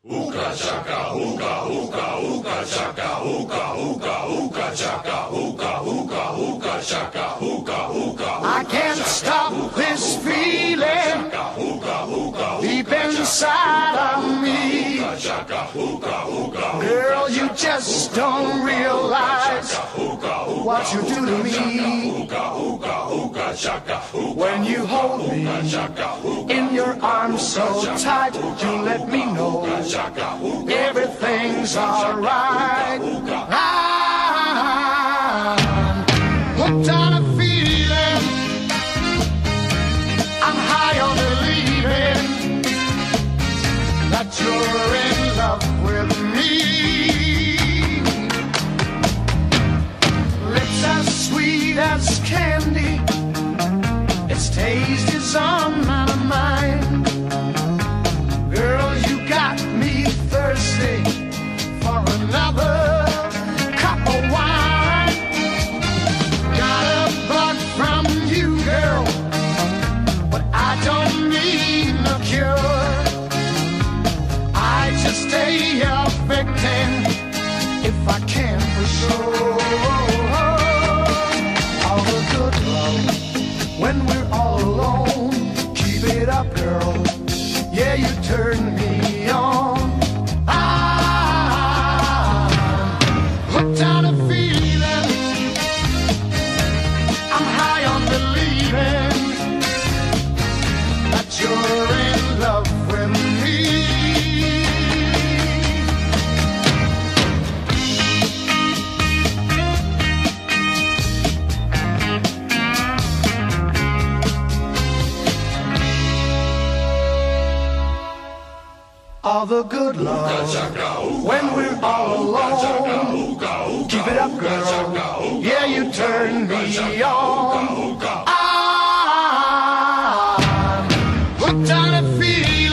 Hookah chaka, hookah, hookah, hookah chaka, hookah, hookah, hookah chaka, hookah, hookah, hookah chaka, hookah, hookah. I can't stop this feeling deep inside of me. Girl, you just don't realize what you do to me. When you hold me in your arms so tight, you let me know everything's alright. I'm hooked on a feeling, I'm high on believing that you're in love with me. Lips as sweet as candy, its taste is on my mind. Girl, you got me thirsty for another cup of wine. Got a bug from you, girl, but I don't need no cure. I just stay a victim if I can for sure. All the good love when we're all alone. Keep it up, girl. Yeah, you turn me on. I'm hooked on a feeling, I'm high on believing that you're in love with me. All the good love when we're all alone. Keep it up, girl. Yeah, you turn me on. I'm hooked on a feeling.